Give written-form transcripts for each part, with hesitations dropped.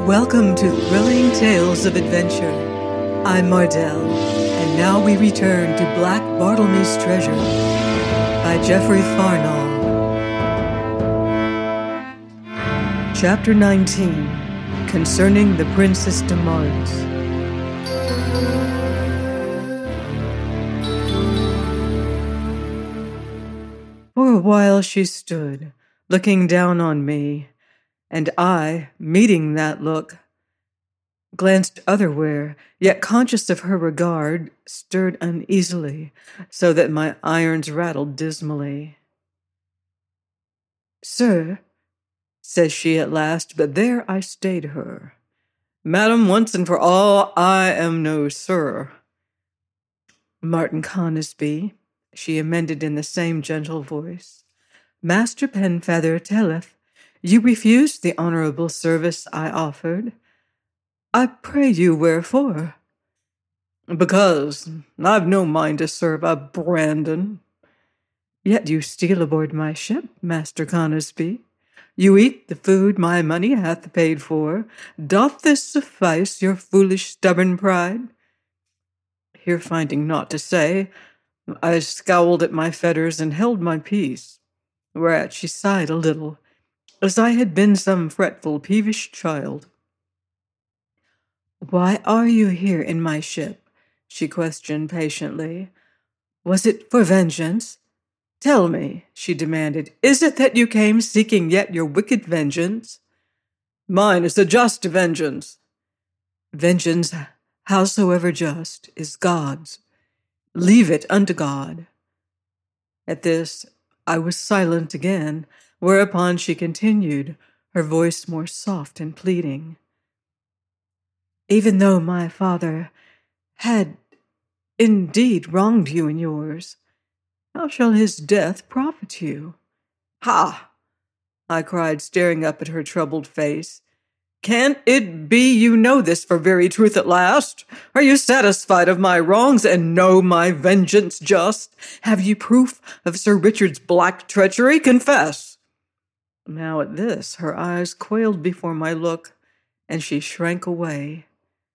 Welcome to Thrilling Tales of Adventure. I'm Mardell, and now we return to Black Bartlemy's Treasure by Geoffrey Farnall. Chapter 19, Concerning the Princess de Mars. For a while she stood, looking down on me, and I, meeting that look, glanced otherwhere, yet conscious of her regard, stirred uneasily, so that my irons rattled dismally. "Sir," says she at last, but there I stayed her. "Madam, once and for all, I am no sir." "Martin Conisbee," she amended in the same gentle voice, "Master Penfeather telleth, you refused the honorable service I offered. I pray you wherefore?" "Because I've no mind to serve a Brandon." "Yet you steal aboard my ship, Master Conisbee. You eat the food my money hath paid for. Doth this suffice your foolish stubborn pride?" Here finding naught to say, I scowled at my fetters and held my peace, whereat she sighed a little, as I had been some fretful, peevish child. "Why are you here in my ship?" she questioned patiently. "Was it for vengeance? Tell me," she demanded, "is it that you came seeking yet your wicked vengeance?" "Mine is a just vengeance." "Vengeance, howsoever just, is God's. Leave it unto God." At this, I was silent again, whereupon she continued, her voice more soft and pleading. "Even though my father had indeed wronged you and yours, how shall his death profit you?" "Ha!" I cried, staring up at her troubled face. "Can it be you know this for very truth at last? Are you satisfied of my wrongs and know my vengeance just? Have you proof of Sir Richard's black treachery? Confess." Now at this, her eyes quailed before my look, and she shrank away.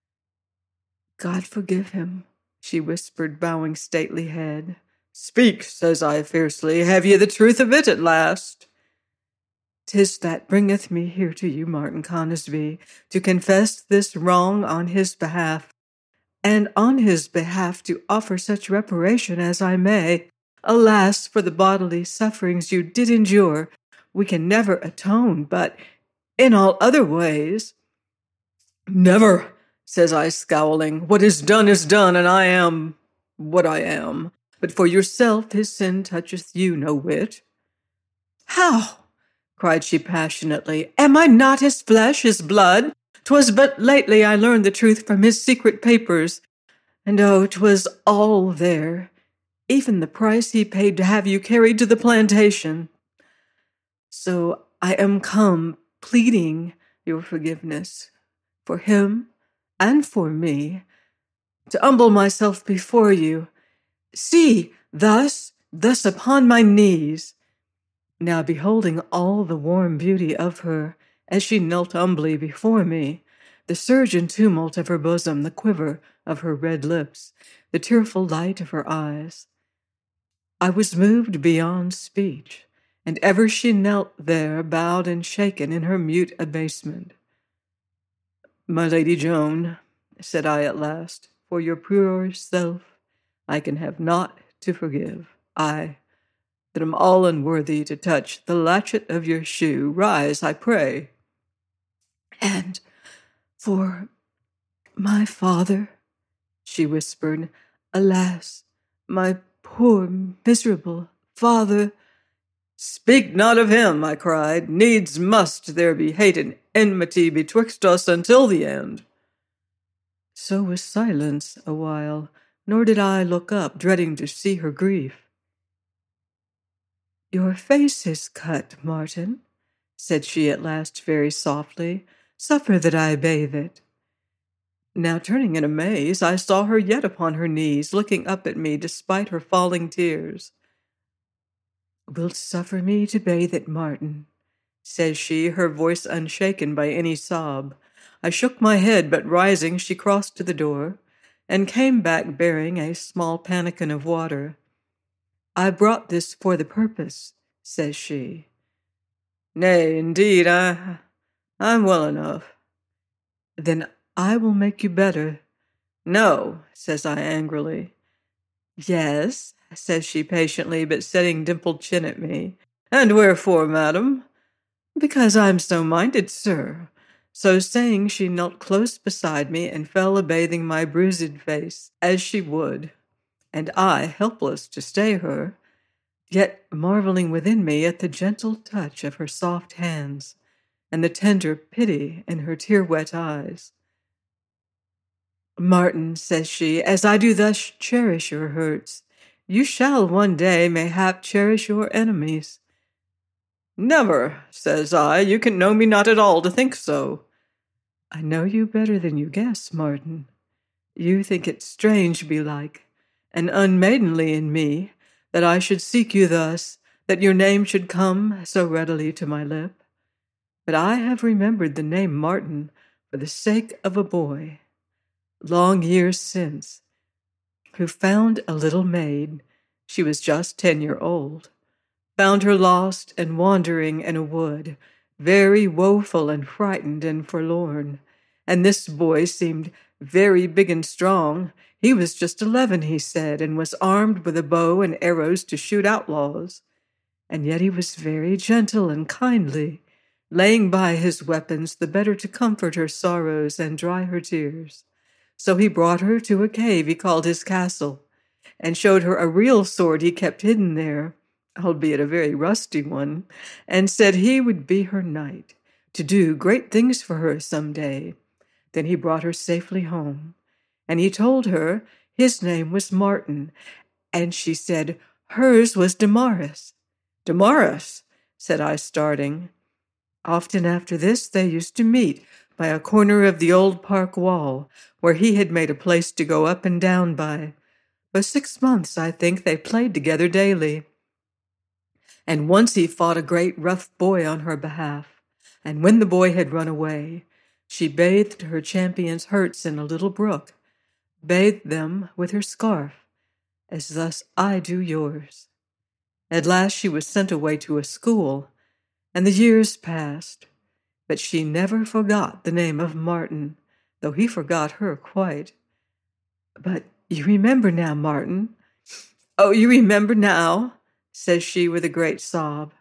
"God forgive him," she whispered, bowing stately head. "Speak," says I fiercely, "have ye the truth of it at last?" "'Tis that bringeth me here to you, Martin Conisbee, to confess this wrong on his behalf, and on his behalf to offer such reparation as I may. Alas, for the bodily sufferings you did endure, we can never atone, but in all other ways—" "Never," says I, scowling. "What is done, and I am what I am. But for yourself his sin toucheth you no whit." "How?" cried she passionately. "Am I not his flesh, his blood? 'Twas but lately I learned the truth from his secret papers, and oh, 'twas all there, even the price he paid to have you carried to the plantation. So I am come pleading your forgiveness for him and for me, to humble myself before you. See, thus upon my knees." Now beholding all the warm beauty of her, as she knelt humbly before me, the surge and tumult of her bosom, the quiver of her red lips, the tearful light of her eyes, I was moved beyond speech, and ever she knelt there, bowed and shaken in her mute abasement. "My Lady Joan," said I at last, "for your pure self I can have naught to forgive. I, that am all unworthy to touch the latchet of your shoe. Rise, I pray." "And for my father," she whispered, "alas, my poor miserable father—" "Speak not of him," I cried. "Needs must there be hate and enmity betwixt us until the end." So was silence a while, nor did I look up, dreading to see her grief. "Your face is cut, Martin," said she at last very softly. "Suffer that I bathe it." Now turning in amaze, I saw her yet upon her knees, looking up at me despite her falling tears. "Wilt suffer me to bathe it, Martin?" says she, her voice unshaken by any sob. I shook my head, but rising, she crossed to the door and came back bearing a small pannikin of water. I brought this for the purpose, says she. Nay, indeed, I'm well enough. Then I will make you better. No, says I angrily. Yes, says she patiently, but setting dimpled chin at me. And wherefore, madam? Because I'm so minded, sir. So saying, she knelt close beside me and fell a-bathing my bruised face, as she would, and I, helpless to stay her, yet marveling within me at the gentle touch of her soft hands and the tender pity in her tear-wet eyes. Martin, says she, as I do thus cherish your hurts, you shall one day mayhap cherish your enemies. Never, says I, you can know me not at all to think so. I know you better than you guess, Martin. You think it strange, belike, and unmaidenly in me, that I should seek you thus, that your name should come so readily to my lip. But I have remembered the name Martin for the sake of a boy, long years since, who found a little maid, she was just 10-year-old, found her lost and wandering in a wood, very woeful and frightened and forlorn. And this boy seemed very big and strong. He was just 11, he said, and was armed with a bow and arrows to shoot outlaws. And yet he was very gentle and kindly, laying by his weapons the better to comfort her sorrows and dry her tears. So he brought her to a cave he called his castle, and showed her a real sword he kept hidden there, albeit a very rusty one, and said he would be her knight, to do great things for her some day. Then he brought her safely home, and he told her his name was Martin, and she said hers was Damaris. Damaris, said I, starting. Often after this they used to meet by a corner of the old park wall, where he had made a place to go up and down by. For 6 months, I think, they played together daily. And once he fought a great rough boy on her behalf, and when the boy had run away, she bathed her champion's hurts in a little brook, bathed them with her scarf, as thus I do yours. At last she was sent away to a school, and the years passed, but she never forgot the name of Martin, though he forgot her quite. But you remember now, Martin? Oh, you remember now? Says she with a great sob.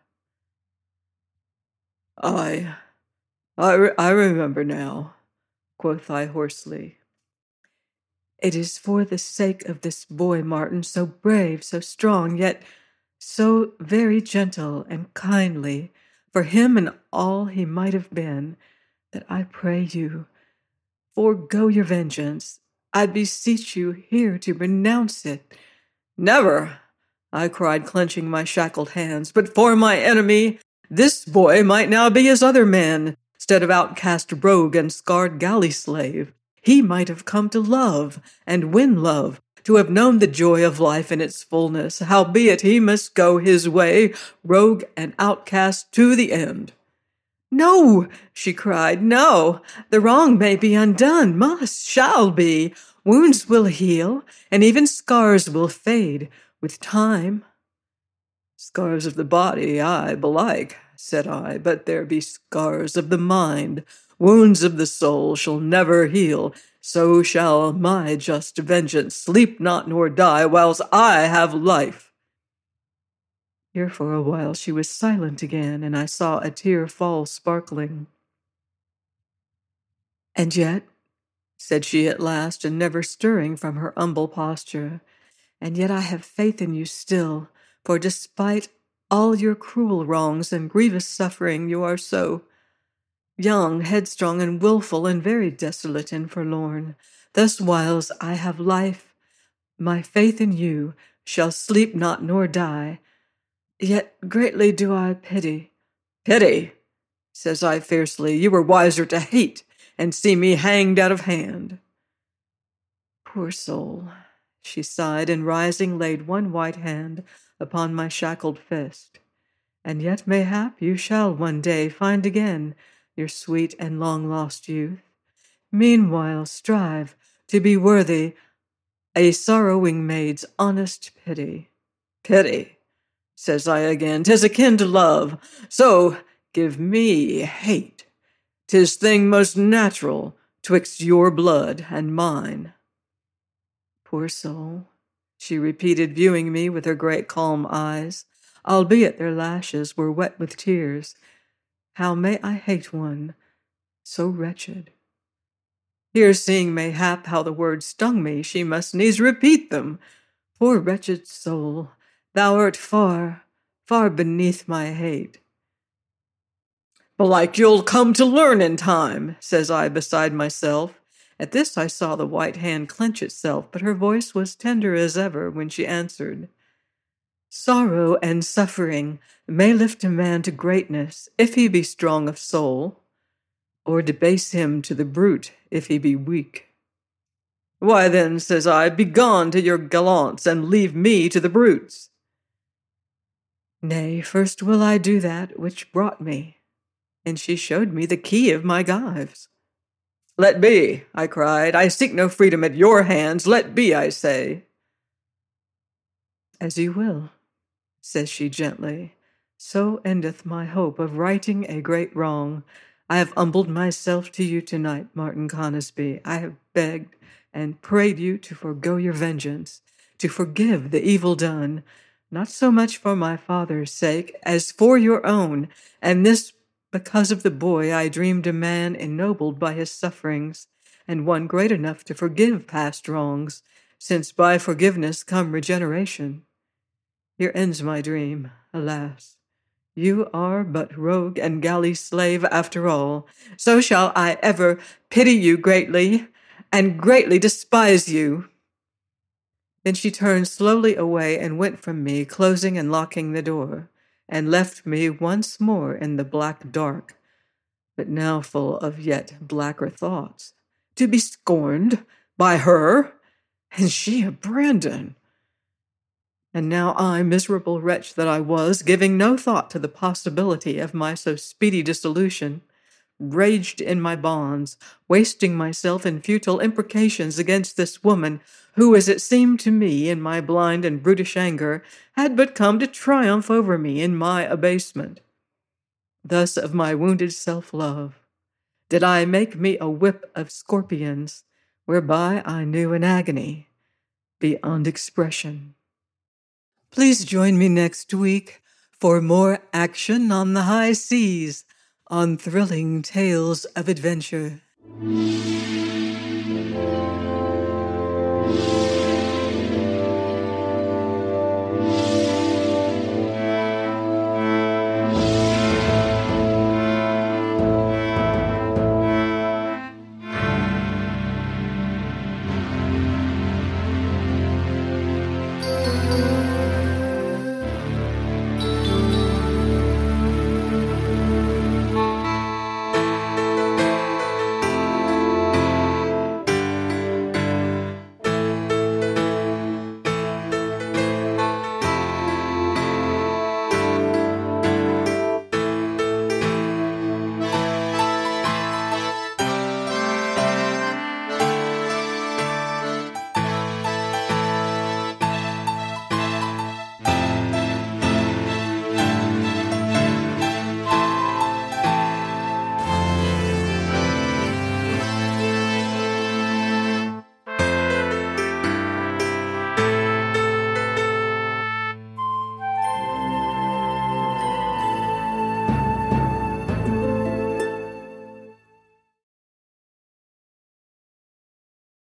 I remember now, quoth I hoarsely. It is for the sake of this boy, Martin, so brave, so strong, yet so very gentle and kindly, for him and all he might have been, that I pray you, forego your vengeance. I beseech you here to renounce it. Never, I cried, clenching my shackled hands, but for my enemy, this boy might now be as other men, instead of outcast rogue and scarred galley slave. He might have come to love and win love, to have known the joy of life in its fullness, howbeit he must go his way, rogue and outcast to the end. No, she cried, no, the wrong may be undone, must, shall be. Wounds will heal, and even scars will fade with time. Scars of the body, aye, belike, said I, but there be scars of the mind. Wounds of the soul shall never heal. So shall my just vengeance sleep not nor die, whilst I have life. Here for a while she was silent again, and I saw a tear fall sparkling. And yet, said she at last, and never stirring from her humble posture, and yet I have faith in you still, for despite all your cruel wrongs and grievous suffering, you are so young, headstrong, and wilful, and very desolate and forlorn. Thus whiles I have life, my faith in you shall sleep not nor die. Yet greatly do I pity. Pity, says I fiercely, you were wiser to hate and see me hanged out of hand. Poor soul, she sighed, and rising laid one white hand upon my shackled fist. And yet mayhap you shall one day find again your sweet and long-lost youth, Meanwhile strive to be worthy a sorrowing maid's honest pity. Pity, says I again, 'tis akin to love, so give me hate. 'Tis thing most natural twixt your blood and mine. Poor soul, she repeated, viewing me with her great calm eyes, albeit their lashes were wet with tears. How may I hate one so wretched? Here seeing mayhap how the words stung me, she must needs repeat them. Poor wretched soul, thou art far, far beneath my hate. Belike you'll come to learn in time, says I beside myself. At this I saw the white hand clench itself, but her voice was tender as ever when she answered. Sorrow and suffering may lift a man to greatness if he be strong of soul, or debase him to the brute if he be weak. Why then, says I, begone to your gallants, and leave me to the brutes. Nay, first will I do that which brought me. And she showed me the key of my gyves. Let be, I cried. I seek no freedom at your hands. Let be, I say. As you will, says she gently. So endeth my hope of righting a great wrong. I have humbled myself to you tonight, Martin Conisbee. I have begged and prayed you to forego your vengeance, to forgive the evil done, not so much for my father's sake as for your own, and this because of the boy I dreamed a man ennobled by his sufferings, and one great enough to forgive past wrongs, since by forgiveness come regeneration. Here ends my dream, alas. You are but rogue and galley slave after all. So shall I ever pity you greatly, and greatly despise you. Then she turned slowly away and went from me, closing and locking the door, and left me once more in the black dark, but now full of yet blacker thoughts. To be scorned by her, and she a Brandon. And now I, miserable wretch that I was, giving no thought to the possibility of my so speedy dissolution, raged in my bonds, wasting myself in futile imprecations against this woman who, as it seemed to me in my blind and brutish anger, had but come to triumph over me in my abasement. Thus of my wounded self-love did I make me a whip of scorpions, whereby I knew an agony beyond expression. Please join me next week for more action on the high seas, on thrilling tales of adventure.